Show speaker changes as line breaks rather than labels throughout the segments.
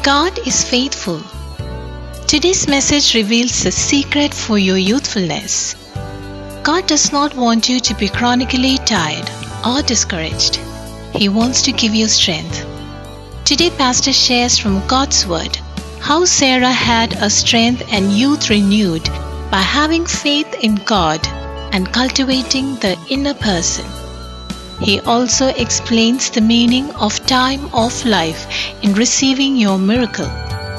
God is faithful. Today's message reveals a secret for your youthfulness. God does not want you to be chronically tired or discouraged. He wants to give you strength. Today, Pastor shares from God's Word how Sarah had a strength and youth renewed by having faith in God and cultivating the inner person. He also explains the meaning of time of life in receiving your miracle.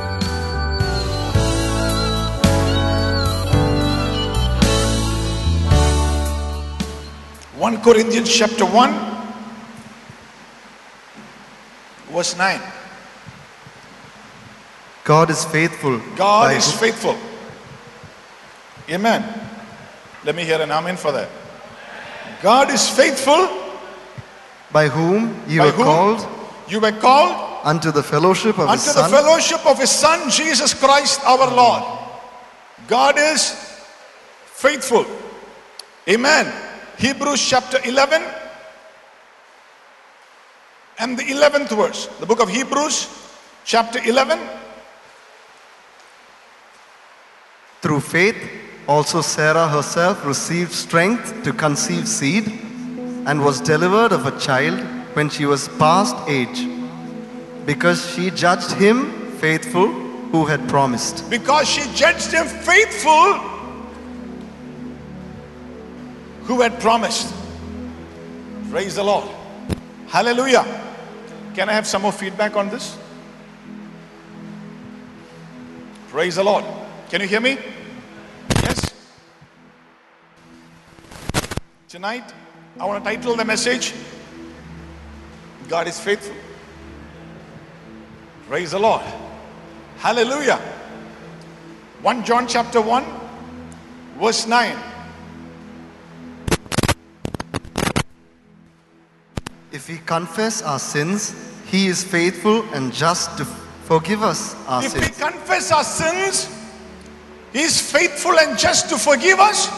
1 Corinthians chapter 1, verse 9.
God is faithful.
God is faithful. Amen. Let me hear an amen for that. God is faithful.
By whom you were called.
You were called
unto the fellowship of His Son.
Unto the fellowship of His Son, Jesus Christ our Lord. God is faithful. Amen. Hebrews chapter 11 and the 11th verse. The book of Hebrews chapter 11.
Through faith also Sarah herself received strength to conceive seed and was delivered of a child when she was past age, because she judged him faithful who had promised.
Because she judged him faithful who had promised. Praise the Lord. Hallelujah. Can I have some more feedback on this? Praise the Lord. Can you hear me? Yes. Tonight, I want to title the message, God is faithful. Praise the Lord. Hallelujah. 1 John chapter 1, verse 9.
If we confess our sins, He is faithful and just to forgive us our
If
sins.
we confess our sins, He is faithful and just to forgive us.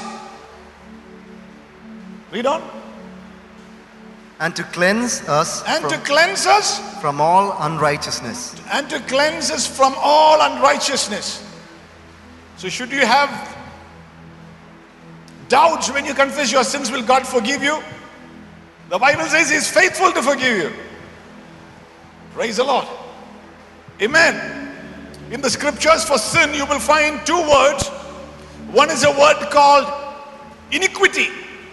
Read on.
And to cleanse us
from
all unrighteousness.
And to cleanse us from all unrighteousness. So should you have doubts when you confess your sins, will God forgive you? The Bible says He is faithful to forgive you. Praise the Lord. Amen. In the scriptures for sin, you will find two words. One is a word called iniquity.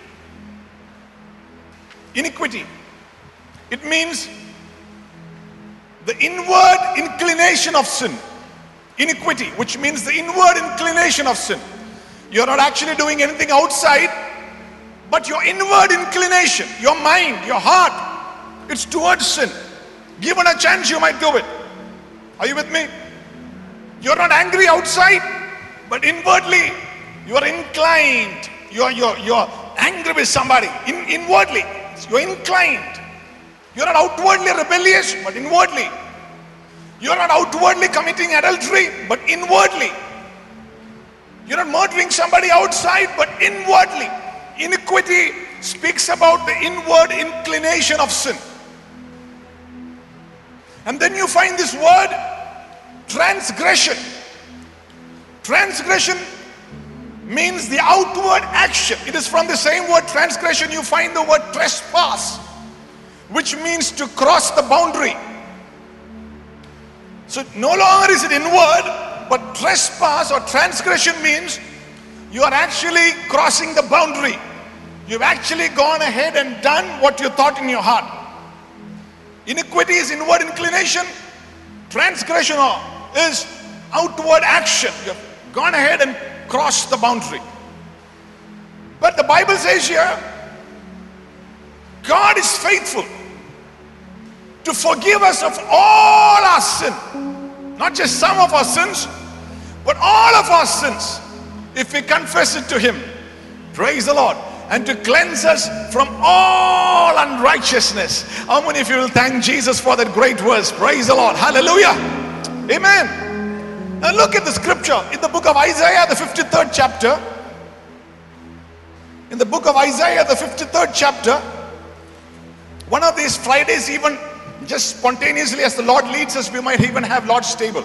Iniquity. It means the inward inclination of sin. Iniquity, which means the inward inclination of sin. You're not actually doing anything outside, but your inward inclination, your mind, your heart, it's towards sin. Given a chance, you might do it. Are you with me? You're not angry outside, but inwardly you are inclined. You're angry with somebody. Inwardly, you're inclined. You're not outwardly rebellious, but inwardly. You're not outwardly committing adultery, but inwardly. You're not murdering somebody outside, but inwardly. Iniquity speaks about the inward inclination of sin. And then you find this word transgression. Transgression means the outward action. It is from the same word transgression you find the word trespass, which means to cross the boundary. So no longer is it inward, but trespass or transgression means you are actually crossing the boundary. You've actually gone ahead and done what you thought in your heart. Iniquity is inward inclination. Transgression is outward action. You've gone ahead and crossed the boundary. But the Bible says here, God is faithful to forgive us of all our sin. Not just some of our sins, but all of our sins, if we confess it to Him. Praise the Lord. And to cleanse us from all unrighteousness. How many of you will thank Jesus for that great verse? Praise the Lord. Hallelujah. Amen. Now look at the scripture in the book of Isaiah, the 53rd chapter. In the book of Isaiah, the 53rd chapter, one of these Fridays even Just spontaneously, as the Lord leads us, we might even have Lord's table.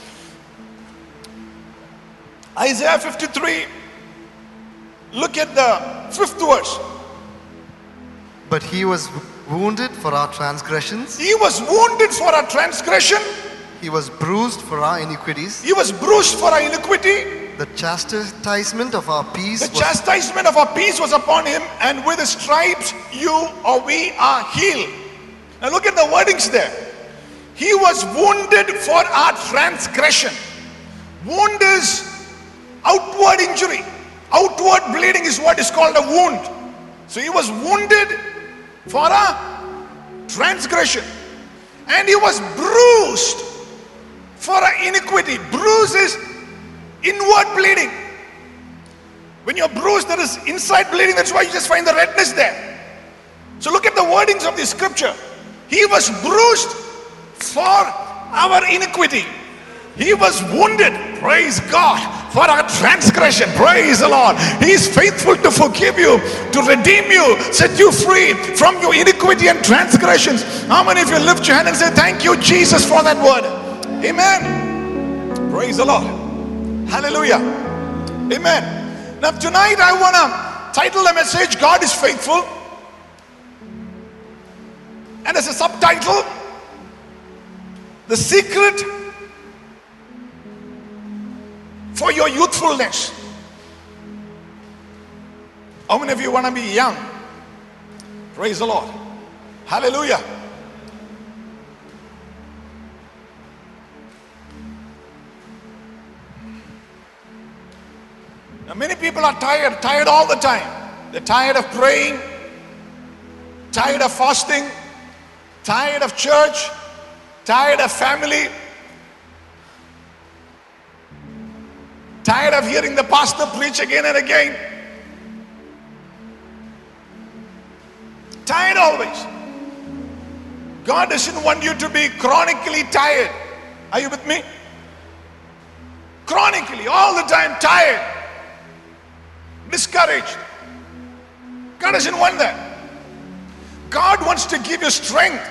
Isaiah 53, look at the 5th verse.
But he was wounded for our transgressions.
He was wounded for our transgression.
He was bruised for our iniquities.
He was bruised for our iniquity.
The chastisement of our peace
The chastisement of our peace was upon him, and with his stripes you or we are healed. Now look at the wordings there. He was wounded for our transgression. Wound is outward injury. Outward bleeding is what is called a wound. So he was wounded for a transgression. And he was bruised for our iniquity. Bruise is inward bleeding. When you're bruised, there is inside bleeding. That's why you just find the redness there. So look at the wordings of the scripture. He was bruised for our iniquity. He was wounded, praise God, for our transgression. Praise the Lord. He is faithful to forgive you, to redeem you, set you free from your iniquity and transgressions. How many of you lift your hand and say, thank you, Jesus, for that word? Amen. Praise the Lord. Hallelujah. Amen. Now tonight I want to title the message, God is faithful. And as a subtitle, the secret for your youthfulness. How many of you want to be young? Praise the Lord. Hallelujah. Now many people are tired all the time. They're tired of praying, tired of fasting, tired of church, tired of family, tired of hearing the pastor preach again and again. Tired always. God doesn't want you to be chronically tired. Are you with me? Chronically, all the time tired, discouraged. God doesn't want that. God wants to give you strength.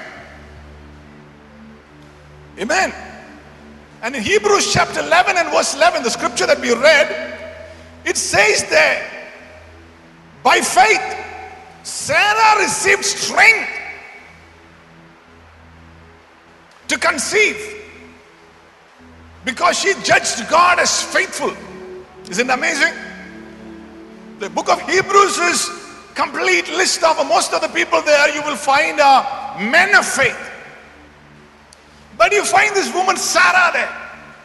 Amen. And in Hebrews chapter 11 and verse 11, the scripture that we read, it says there, by faith, Sarah received strength to conceive because she judged God as faithful. Isn't it amazing? The book of Hebrews is complete list of most of the people there you will find are men of faith. But you find this woman Sarah there.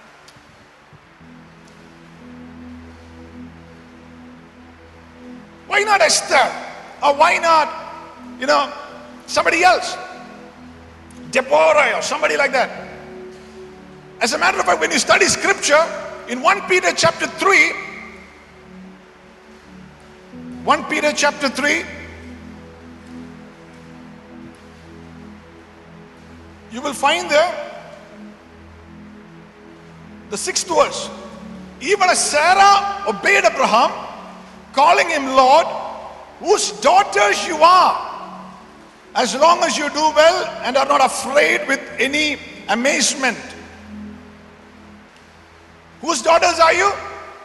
Why not Esther? Or why not, somebody else? Deborah or somebody like that. As a matter of fact, when you study scripture, in 1 Peter chapter 3, 1 Peter chapter 3, you will find there the 6th verse. Even as Sarah obeyed Abraham, calling him Lord, whose daughters you are, as long as you do well and are not afraid with any amazement. Whose daughters are you?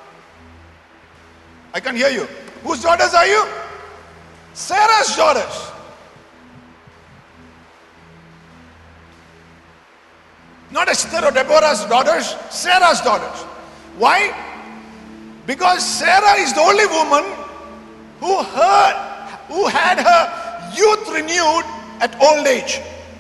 I can't hear you. Whose daughters are you? Sarah's daughters. Not Esther or Deborah's daughters, Sarah's daughters. Why? Because Sarah is the only woman who had her youth renewed at old age.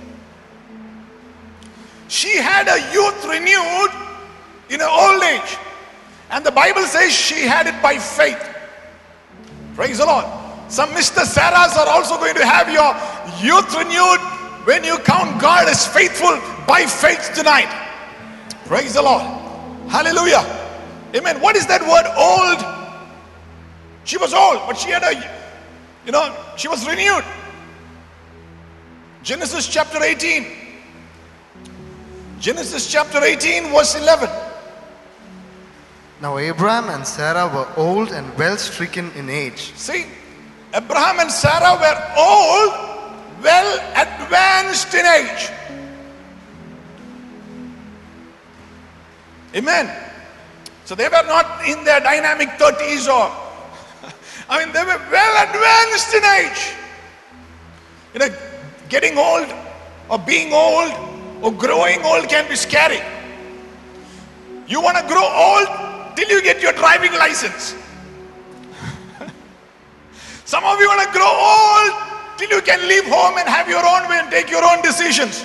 She had her youth renewed in her old age. And the Bible says she had it by faith. Praise the Lord. Some Mr. Sarahs are also going to have your youth renewed when you count God as faithful by faith tonight. Praise the Lord. Hallelujah. Amen. What is that word old? She was old, but she had she was renewed. Genesis chapter 18. Genesis chapter 18 verse 11.
Now Abraham and Sarah were old and well stricken in age.
See, Abraham and Sarah were old, well advanced in age. Amen. So they were not in their dynamic 30s or, they were well advanced in age. Getting old or being old or growing old can be scary. You want to grow old till you get your driving license. Some of you want to grow old till you can leave home and have your own way and take your own decisions.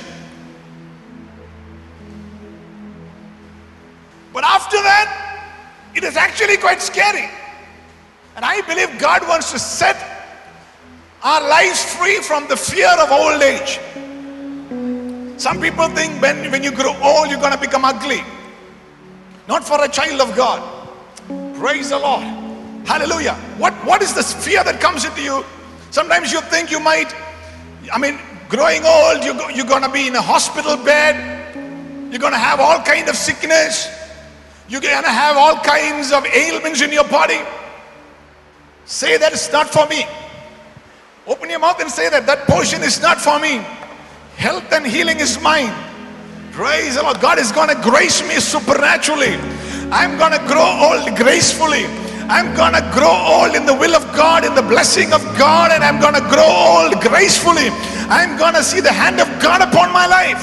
But after that, it is actually quite scary. And I believe God wants to set our lives free from the fear of old age. Some people think when you grow old, you're going to become ugly. Not for a child of God. Praise the Lord. Hallelujah. What is this fear that comes into you? Sometimes you think you might, growing old, you're going to be in a hospital bed. You're going to have all kind of sickness. You're going to have all kinds of ailments in your body. Say that it's not for me. Open your mouth and say that portion is not for me. Health and healing is mine. Praise the Lord. God is going to grace me supernaturally. I'm going to grow old gracefully. I'm going to grow old in the will of God, in the blessing of God, and I'm going to grow old gracefully. I'm going to see the hand of God upon my life.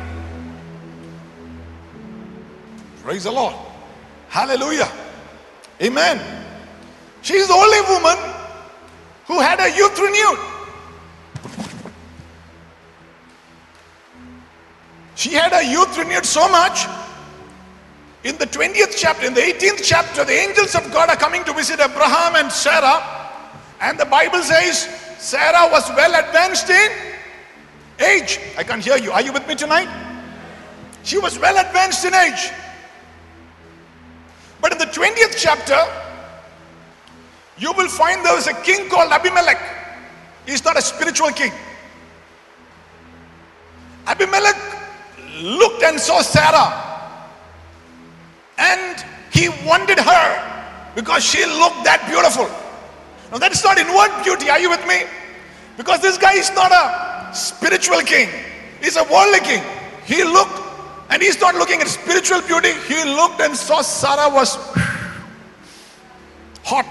Praise the Lord. Hallelujah. Amen. She's the only woman who had her youth renewed. She had her youth renewed so much. In the 20th chapter, in the 18th chapter, the angels of God are coming to visit Abraham and Sarah. And the Bible says Sarah was well advanced in age. I can't hear you. Are you with me tonight? She was well advanced in age. But in the 20th chapter, you will find there was a king called Abimelech. He's not a spiritual king. Abimelech looked and saw Sarah. And he wanted her because she looked that beautiful. Now that's not inward beauty. Are you with me? Because this guy is not a spiritual king. He's a worldly king. He looked, and he's not looking at spiritual beauty. He looked and saw Sarah was hot.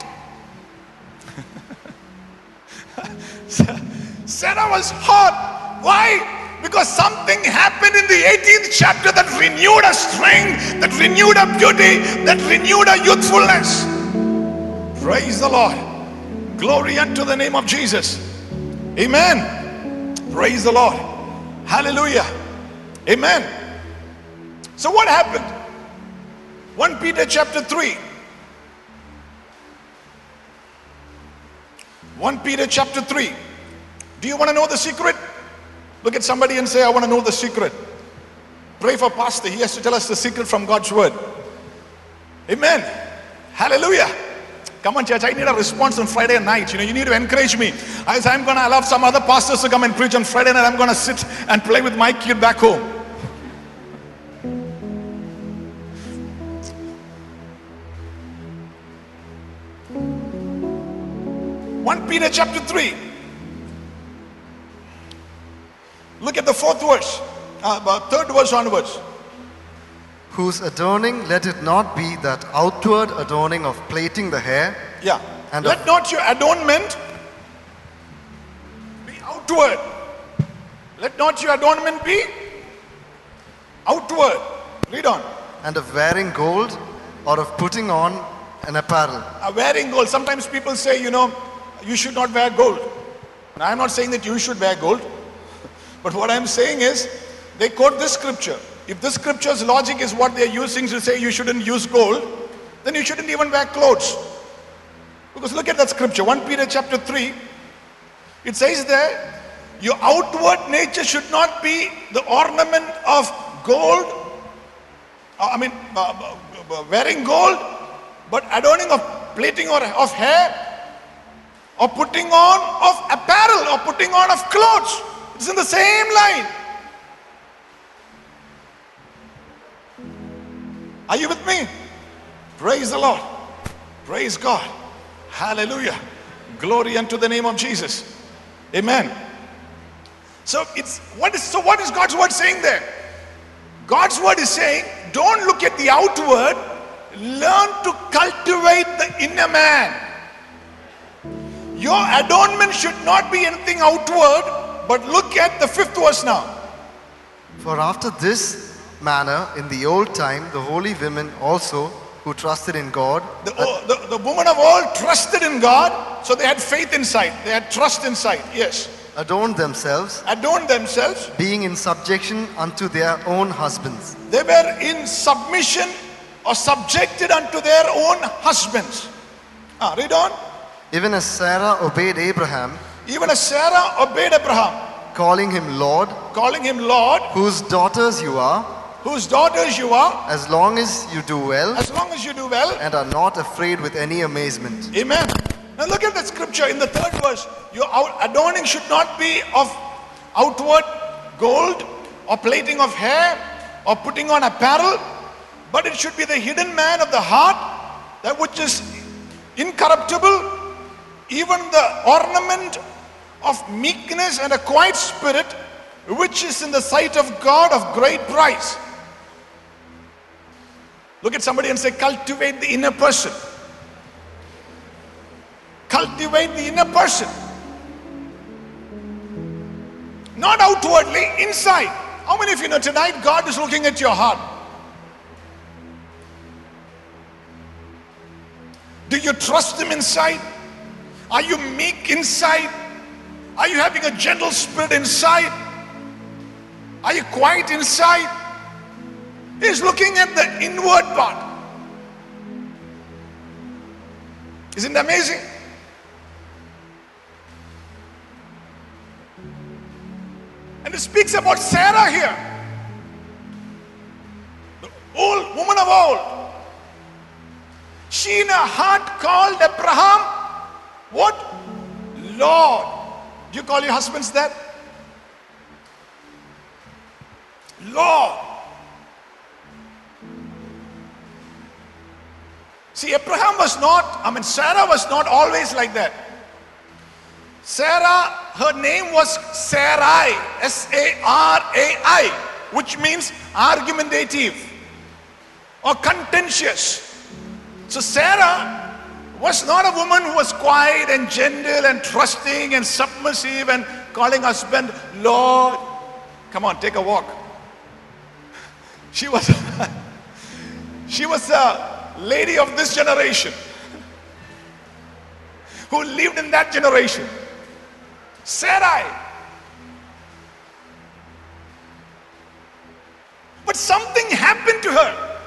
Sarah was hot. Why? Because something happened in the 18th chapter that renewed her strength, that renewed her beauty, that renewed her youthfulness. Praise the Lord. Glory unto the name of Jesus. Amen. Praise the Lord. Hallelujah. Amen. So what happened? 1 Peter chapter 3. 1 Peter chapter 3. Do you want to know the secret? Look at somebody and say, I want to know the secret. Pray for Pastor. He has to tell us the secret from God's word. Amen. Hallelujah. Come on, church. I need a response on Friday night. You need to encourage me. I'm going to allow some other pastors to come and preach on Friday night. I'm going to sit and play with my kid back home. Peter chapter 3. Look at the fourth verse, third verse onwards.
Whose adorning, let it not be that outward adorning of plaiting the hair.
Yeah. And let not your adornment be outward. Let not your adornment be outward. Read on.
And of wearing gold or of putting on an apparel.
Wearing gold. Sometimes people say, you should not wear gold. Now, I'm not saying that you should wear gold. But what I'm saying is, they quote this scripture. If this scripture's logic is what they're using to say you shouldn't use gold, then you shouldn't even wear clothes. Because look at that scripture, 1 Peter chapter 3. It says there, your outward nature should not be the ornament of gold, wearing gold, but adorning of plaiting or of hair, or putting on of apparel, or putting on of clothes. It's in the same line. Are you with me? Praise the Lord. Praise God. Hallelujah. Glory unto the name of Jesus. Amen. So what is God's word saying there? God's word is saying, don't look at the outward, learn to cultivate the inner man. Your adornment should not be anything outward, but look at the 5th verse now.
For after this manner, in the old time, the holy women also who trusted in God,
The women of old trusted in God, so they had faith inside, they had trust inside, yes.
adorned themselves,
Being
in subjection unto their own husbands.
They were in submission or subjected unto their own husbands. Read on.
Even as Sarah obeyed Abraham, calling him Lord, whose daughters you are, as long as you do well, and are not afraid with any amazement.
Amen. Now look at that scripture in the 3rd verse. Your adorning should not be of outward gold or plating of hair or putting on apparel, but it should be the hidden man of the heart, that which is incorruptible, even the ornament of meekness and a quiet spirit, which is in the sight of God of great price. Look at somebody and say, cultivate the inner person. Cultivate the inner person. Not outwardly, inside. How many of you know tonight God is looking at your heart? Do you trust Him inside? Are you meek inside? Are you having a gentle spirit inside? Are you quiet inside? He's looking at the inward part. Isn't it amazing? And it speaks about Sarah here, the old woman of old. She in her heart called Abraham, what? Lord. Do you call your husbands that? Lord. See, Sarah was not always like that. Sarah, her name was Sarai, S-A-R-A-I, which means argumentative or contentious. So Sarah was not a woman who was quiet and gentle and trusting and submissive and calling husband Lord. Come on, take a walk. She was a lady of this generation who lived in that generation. Sarai. But something happened to her.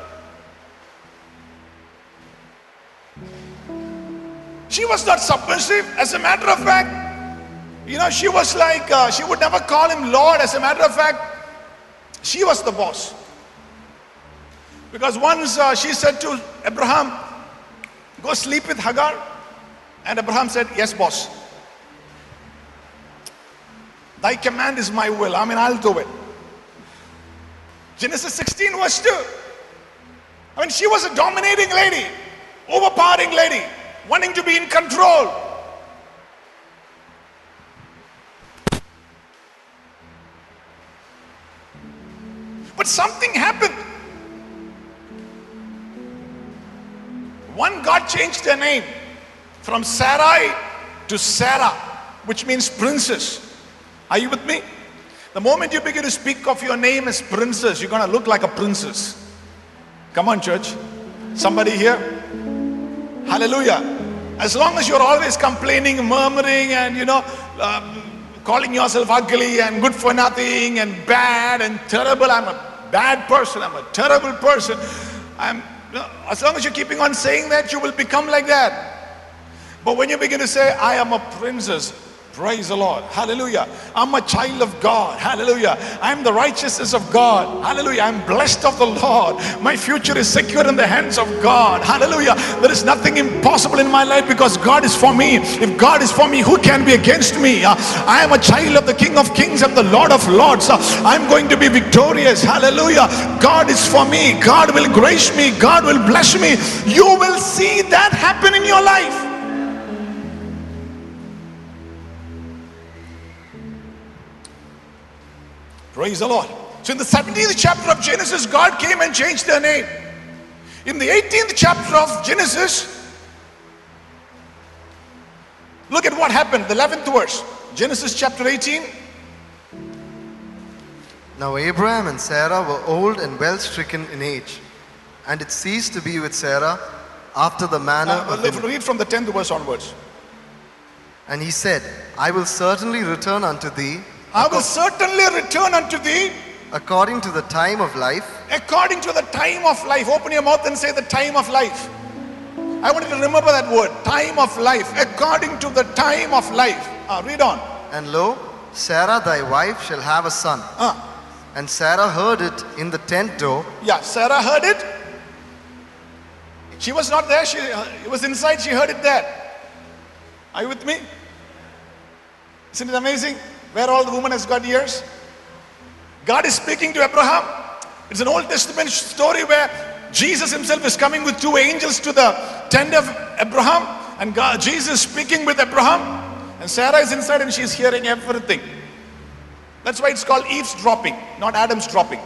She was not submissive. As a matter of fact, she was like, she would never call him Lord. As a matter of fact, she was the boss. Because once she said to Abraham, go sleep with Hagar. And Abraham said, yes, boss. Thy command is my will. I'll do it. Genesis 16 verse 2. She was a dominating lady, overpowering lady, wanting to be in control. But something happened. One, God changed their name from Sarai to Sarah, which means princess. Are you with me? The moment you begin to speak of your name as princess, you're going to look like a princess. Come on, church. Somebody here? Hallelujah. As long as you're always complaining, murmuring, and calling yourself ugly and good for nothing and bad and terrible. I'm a bad person. I'm a terrible person. As long as you're keeping on saying that, you will become like that. But when you begin to say, I am a princess, praise the Lord, hallelujah. I'm a child of God, hallelujah. I'm the righteousness of God, hallelujah. I'm blessed of the Lord. My future is secure in the hands of God, hallelujah. There is nothing impossible in my life because God is for me. If God is for me, who can be against me? I am a child of the King of Kings and the Lord of Lords. I'm going to be victorious, hallelujah. God is for me. God will grace me. God will bless me. You will see that happen in your life. Praise the Lord. So in the 17th chapter of Genesis, God came and changed their name. In the 18th chapter of Genesis, look at what happened, the 11th verse. Genesis chapter 18.
Now Abraham and Sarah were old and well stricken in age, and it ceased to be with Sarah after the manner of women.
Read from the 10th verse onwards.
And he said, I will certainly return unto thee
I will certainly return unto thee
according to the time of life.
according to the time of life. Open your mouth and say the time of life. I want you to remember that word, time of life. According to the time of life. Read on.
And lo, Sarah thy wife shall have a son. And Sarah heard it in the tent door.
Yeah, Sarah heard it. She was not there. She was inside. She heard it there. Are you with me? Isn't it amazing? Where all the woman has got ears. God is speaking to Abraham. It's an Old Testament story where Jesus himself is coming with two angels to the tent of Abraham. And Jesus is speaking with Abraham. And Sarah is inside and she's hearing everything. That's why it's called eavesdropping, not Adam's dropping.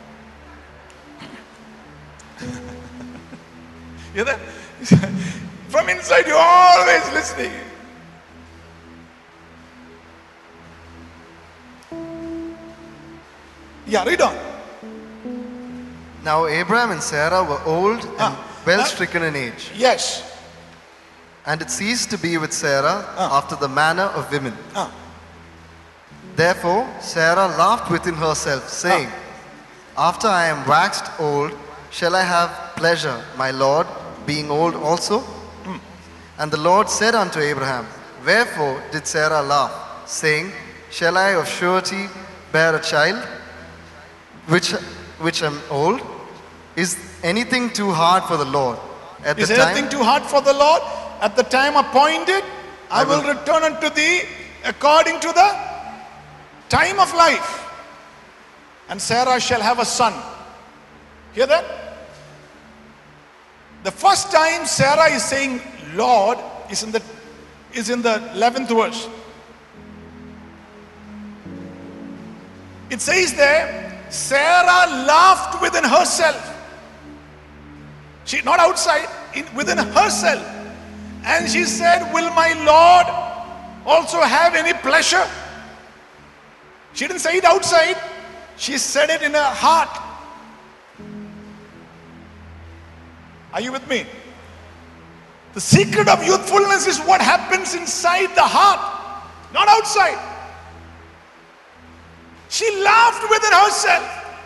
You hear that? From inside you're always listening. Yeah, read on.
Now Abraham and Sarah were old and well stricken in age.
Yes.
And it ceased to be with Sarah after the manner of women. Therefore Sarah laughed within herself, saying, After I am waxed old, shall I have pleasure, my Lord, being old also? And the Lord said unto Abraham, Wherefore did Sarah laugh, saying, Shall I of surety bear a child, which am old? Is anything too hard for the Lord?
Is anything too hard for the Lord? At the time appointed, I will return unto thee according to the time of life. And Sarah shall have a son. Hear that? The first time Sarah is saying Lord is in the 11th verse. It says there, Sarah laughed within herself. She not outside, within herself. And she said, will my Lord also have any pleasure? She didn't say it outside. She said it in her heart. Are you with me? The secret of youthfulness is what happens inside the heart, not outside. She laughed within herself.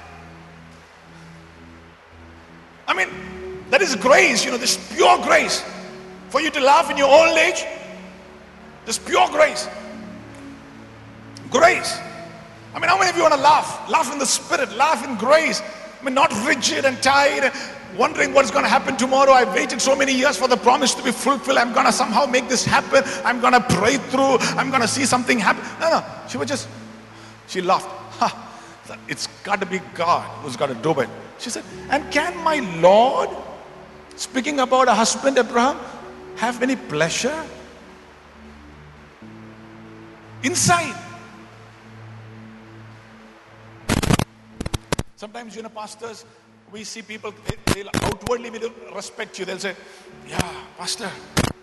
I mean, that is grace, this pure grace. For you to laugh in your old age, this pure grace. Grace. I mean, how many of you want to laugh? Laugh in the spirit, laugh in grace. I mean, not rigid and tired, wondering what's going to happen tomorrow. I've waited so many years for the promise to be fulfilled. I'm going to somehow make this happen. I'm going to pray through. I'm going to see something happen. No. She laughed. It's got to be God who's got to do it. She said, and can my Lord, speaking about a husband, Abraham, have any pleasure inside? Sometimes, pastors, we see people, they'll outwardly will respect you. They'll say, yeah, pastor.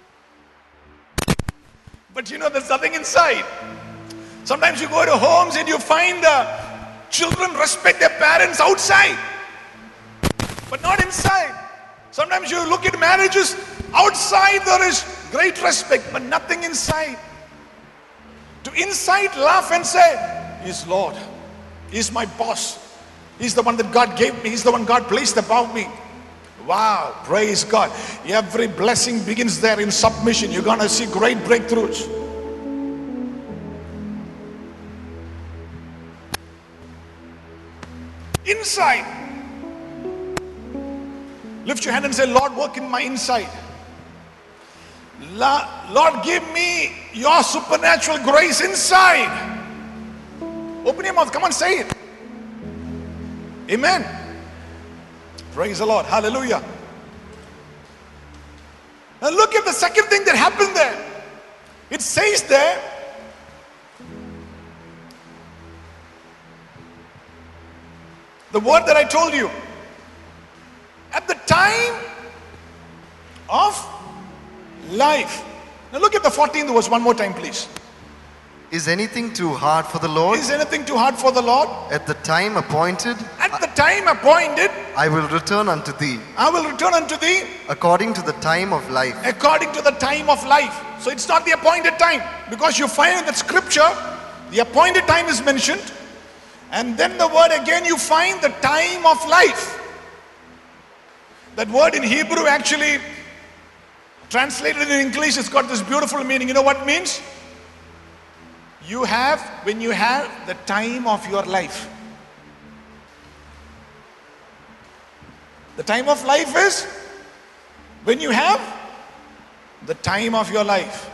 But there's nothing inside. Sometimes you go to homes and you find the children respect their parents outside, but not inside. Sometimes you look at marriages, outside there is great respect, but nothing inside. To inside laugh and say, He's Lord, He's my boss, He's the one that God gave me, He's the one God placed above me. Wow, praise God. Every blessing begins there in submission. You're going to see great breakthroughs. Inside. Lift your hand and say, Lord, work in my inside. Lord, give me your supernatural grace inside. Open your mouth. Come on, say it. Amen. Praise the Lord. Hallelujah. Now look at the second thing that happened there. It says there, The word that I told you. At the time of life. Now look at the 14th verse one more time, please.
Is anything too hard for the Lord?
Is anything too hard for the Lord?
At the time appointed,
At the time appointed,
I will return unto thee,
I will return unto thee
according to the time of life.
according to the time of life. So it's not the appointed time, because you find in that scripture, the appointed time is mentioned, and then the word again you find the time of life. That word in Hebrew actually translated in English, it's got this beautiful meaning. You know what it means? You have, when you have the time of your life. The time of life is when you have the time of your life.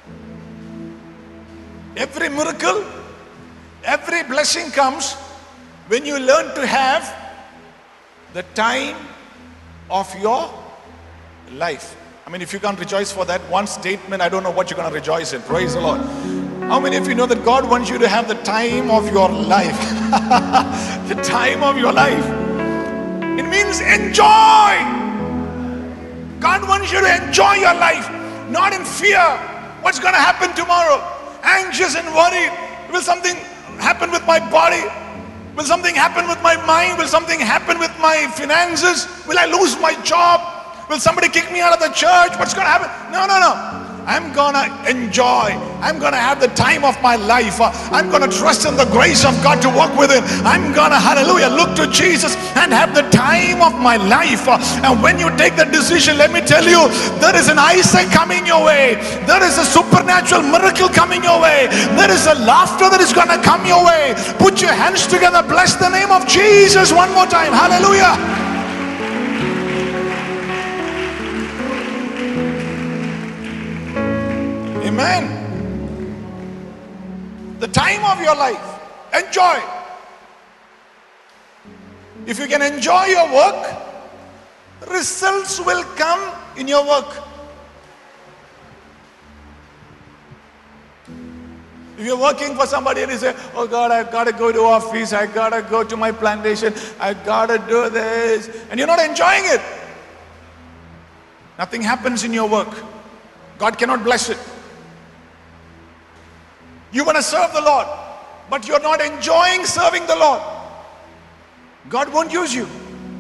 Every miracle, every blessing comes when you learn to have the time of your life. I mean, if you can't rejoice for that one statement, I don't know what you're going to rejoice in. Praise the Lord. How many of you know that God wants you to have the time of your life? The time of your life. It means enjoy. God wants you to enjoy your life, not in fear. What's going to happen tomorrow? Anxious and worried. Will something happen with my body? Will something happen with my mind? Will something happen with my finances? Will I lose my job? Will somebody kick me out of the church? What's going to happen? No, no, no. I'm gonna enjoy. I'm gonna have the time of my life. I'm gonna trust in the grace of God to walk with Him. I'm gonna, hallelujah, look to Jesus and have the time of my life. And when you take that decision, let me tell you, there is an Isaac coming your way. There is a supernatural miracle coming your way. There is a laughter that is gonna come your way. Put your hands together. Bless the name of Jesus one more time. Hallelujah. Amen. The time of your life, enjoy. If you can enjoy your work, results will come in your work. If you're working for somebody and you say, oh God, I've got to go to office, I've got to go to my plantation, I've got to do this, and you're not enjoying it, nothing happens in your work. God cannot bless it. You want to serve the Lord, but you're not enjoying serving the Lord, God won't use you.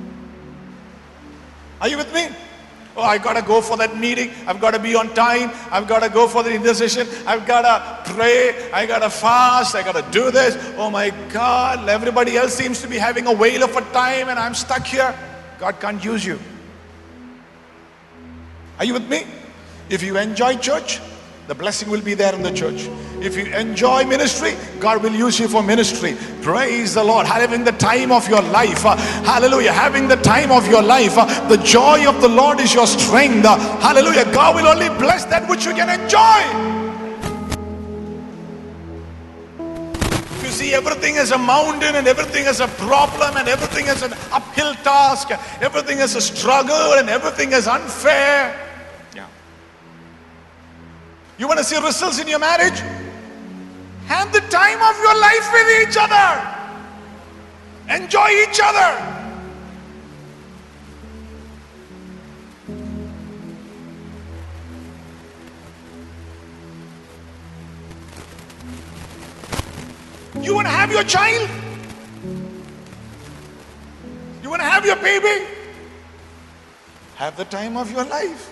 Are you with me? Oh, I got to go for that meeting. I've got to be on time. I've got to go for the intercession. I've got to pray. I got to fast. I got to do this. Oh my God, everybody else seems to be having a whale of a time and I'm stuck here. God can't use you. Are you with me? If you enjoy church, the blessing will be there in the church. If you enjoy ministry, God will use you for ministry. Praise the Lord. Having the time of your life. Hallelujah. Having the time of your life. The joy of the Lord is your strength. Hallelujah. God will only bless that which you can enjoy. If you see everything as a mountain and everything as a problem and everything as an uphill task, everything as a struggle and everything as unfair. You want to see results in your marriage? Have the time of your life with each other. Enjoy each other. You want to have your child? You want to have your baby? Have the time of your life.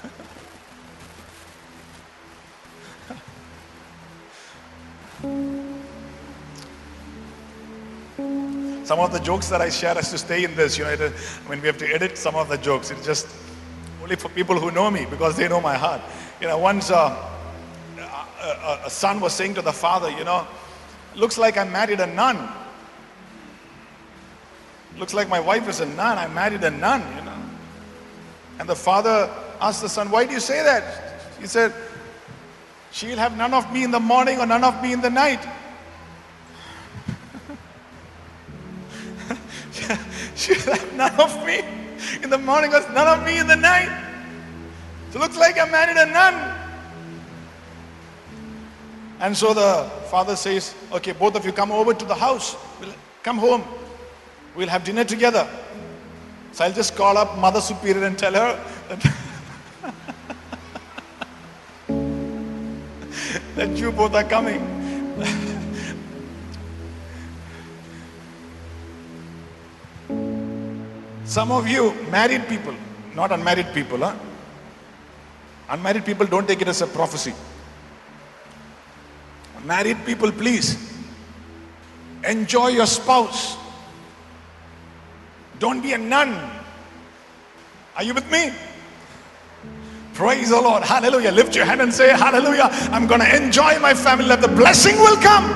Some of the jokes that I share has to stay in this, we have to edit some of the jokes. It's just only for people who know me, because they know my heart. Once a son was saying to the father, looks like I married a nun. Looks like my wife is a nun. I married a nun, And the father asked the son, why do you say that? He said, she'll have none of me in the morning or none of me in the night. She'll have none of me in the morning or none of me in the night. So it looks like I married a nun. And so the father says, okay, both of you come over to the house. Come home. We'll have dinner together. So I'll just call up Mother Superior and tell her that you both are coming. Some of you married people, not unmarried people, huh? Unmarried people, don't take it as a prophecy. Married people, please enjoy your spouse. Don't be a nun. Are you with me? Praise the Lord. Hallelujah. Lift your hand and say, hallelujah. I'm going to enjoy my family life. The blessing will come.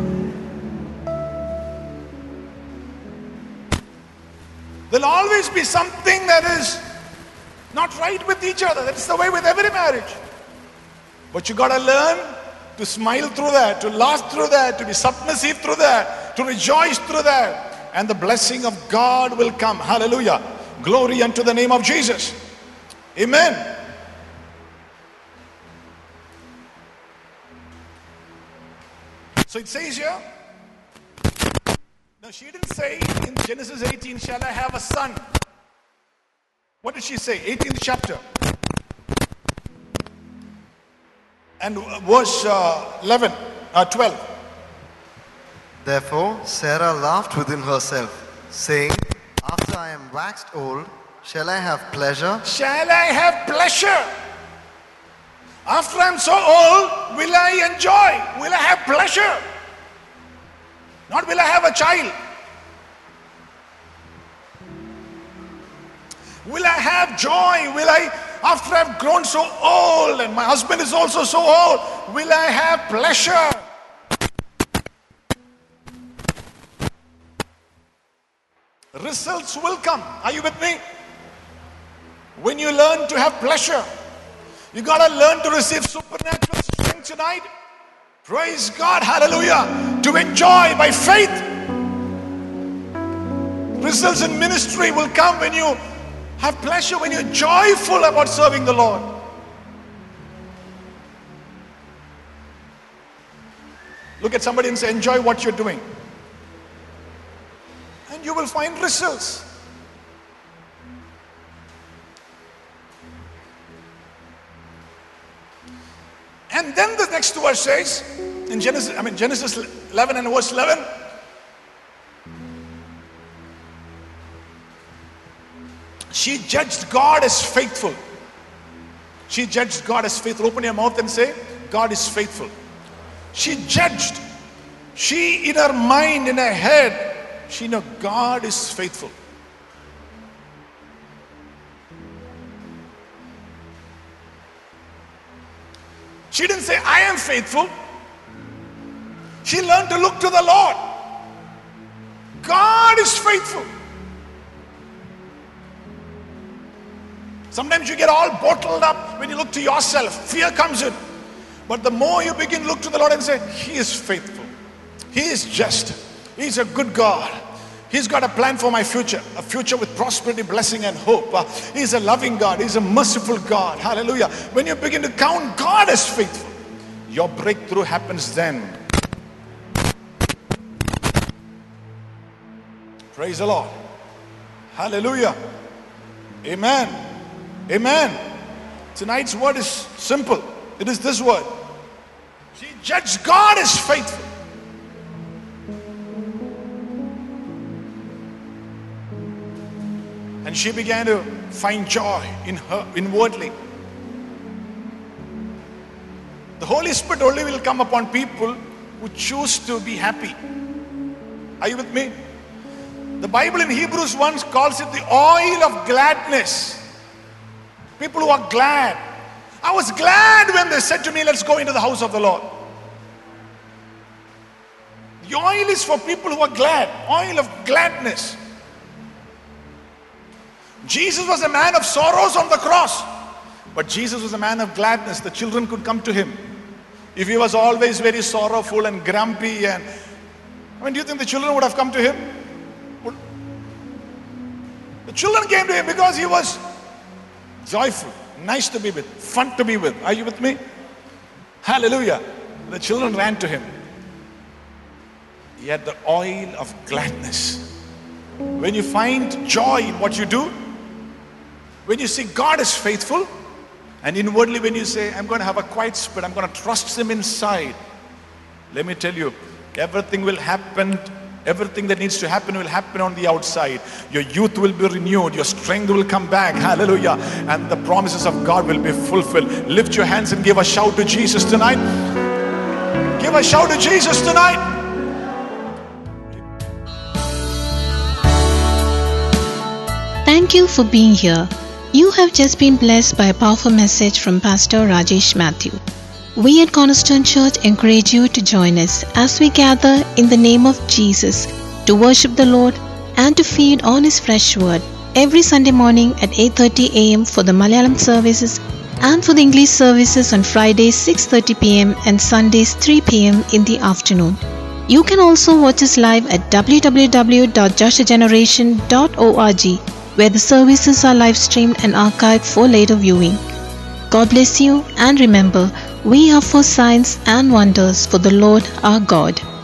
There'll always be something that is not right with each other. That's the way with every marriage. But you got to learn to smile through that, to laugh through that, to be submissive through that, to rejoice through that. And the blessing of God will come. Hallelujah. Glory unto the name of Jesus. Amen. So it says here, now she didn't say in Genesis 18, shall I have a son? What did she say? 18th chapter. And verse 12.
Therefore Sarah laughed within herself, saying, after I am waxed old, shall I have pleasure?
Shall I have pleasure? After I'm so old, will I enjoy? Will I have pleasure? Not will I have a child. Will I have joy? Will I, after I've grown so old and my husband is also so old, will I have pleasure? Results will come. Are you with me? When you learn to have pleasure, you got to learn to receive supernatural strength tonight. Praise God. Hallelujah. To enjoy by faith. Results in ministry will come when you have pleasure, when you're joyful about serving the Lord. Look at somebody and say, enjoy what you're doing. And you will find results. And then the next verse says, in Genesis 11 and verse 11, she judged God as faithful. She judged God as faithful. Open your mouth and say, God is faithful. She judged. She, in her mind, in her head, she knew God is faithful. She didn't say, I am faithful. She learned to look to the Lord. God is faithful. Sometimes you get all bottled up when you look to yourself. Fear comes in. But the more you begin to look to the Lord and say, He is faithful. He is just. He's a good God. He's got a plan for my future. A future with prosperity, blessing and hope. He's a loving God. He's a merciful God. Hallelujah. When you begin to count God as faithful, your breakthrough happens then. Praise the Lord. Hallelujah. Amen. Amen. Tonight's word is simple. It is this word. She judged God as faithful. And she began to find joy in her inwardly. The Holy Spirit only will come upon people who choose to be happy. Are you with me? The Bible in Hebrews 1 calls it the oil of gladness. People who are glad. I was glad when they said to me, let's go into the house of the Lord. The oil is for people who are glad. Oil of gladness. Jesus was a man of sorrows on the cross. But Jesus was a man of gladness. The children could come to him. If he was always very sorrowful and grumpy, and do you think the children would have come to him? The children came to him because he was joyful, nice to be with, fun to be with. Are you with me? Hallelujah. The children ran to him. He had the oil of gladness. when you find joy in what you do, when you see God is faithful, and inwardly when you say, I'm going to have a quiet spirit, I'm going to trust Him inside, let me tell you, everything will happen. Everything that needs to happen will happen on the outside. Your youth will be renewed. Your strength will come back. Hallelujah. And the promises of God will be fulfilled. Lift your hands and give a shout to Jesus tonight. Give a shout to Jesus tonight.
Thank you for being here. You have just been blessed by a powerful message from Pastor Rajesh Matthew. We at Cornerstone Church encourage you to join us as we gather in the name of Jesus to worship the Lord and to feed on His fresh word every Sunday morning at 8:30 a.m. for the Malayalam services and for the English services on Fridays 6:30 p.m. and Sundays 3 p.m. in the afternoon. You can also watch us live at www.joshuageneration.org, where the services are live streamed and archived for later viewing. God bless you, and remember, we are for signs and wonders for the Lord our God.